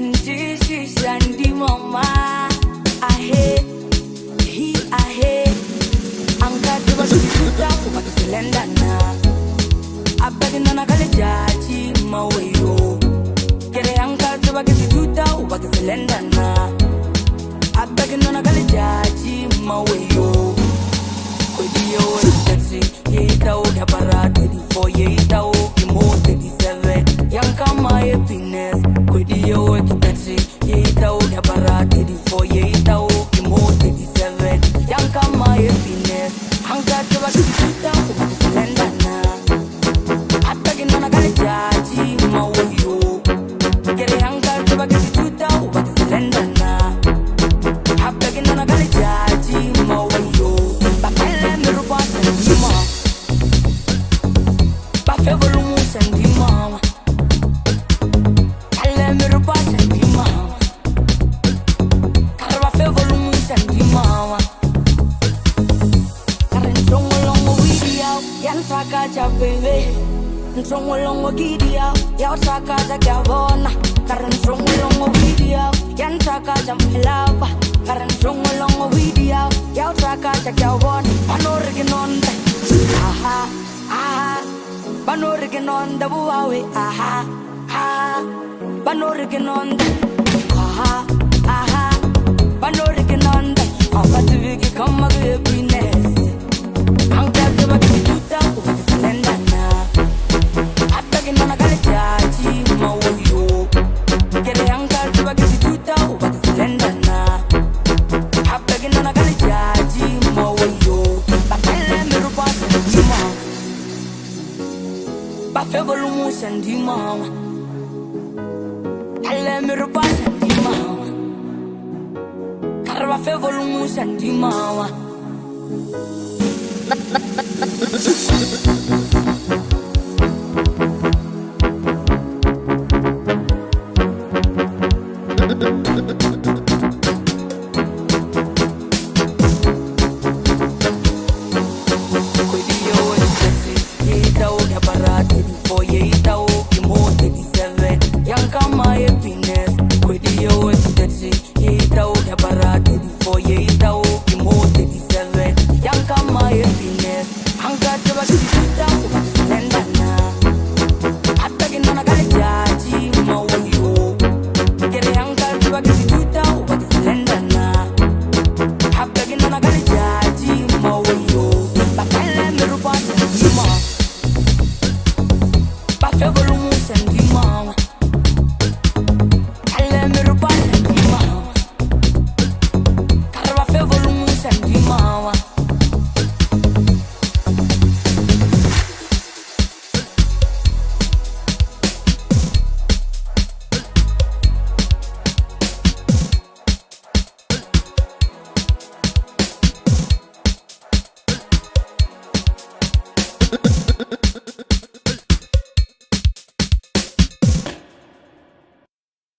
Ndishi shandi mama ahe he ahe Anka tuba kisuta kuba kisilenda na Abadi nana kale jaji maweyo Kere anka tuba kisuta kuba kisilenda na Abadi nana kale jaji maweyo Kwediyo taxi Yeita o kapara 34 Yeita o kimo 37 Yanka my happiness Kwediyo taxi Yeita o kapara 34 Yeita o kimo 37 Yanka my happiness Anka tuba kisuta kuba kisilenda na Abadi nana kale jaji maweyo Kere anka tuba kisuta kuba kisilenda na Abadi nana kale jaji maweyo Ntrong longo gidia, ya traka za gavona. Karan ntrong longo video, yan traka za melava. Karan ntrong longo video, ya traka za gavona. Banoriginonda, aha, aha. Banoriginonda buawe, aha, aha. Banoriginonda, aha, aha. Banoriginonda, abatuviki kama happiness. Angka tuba kituta, ukisilenda na. Nana kale jaji maweyo Kere anka tuba kisituta uba kisilenda na Abegi nana kale jaji maweyo Bakele mirupa sandima Bafego lumu sandima Kale mirupa sandima Karba fego lumu sandima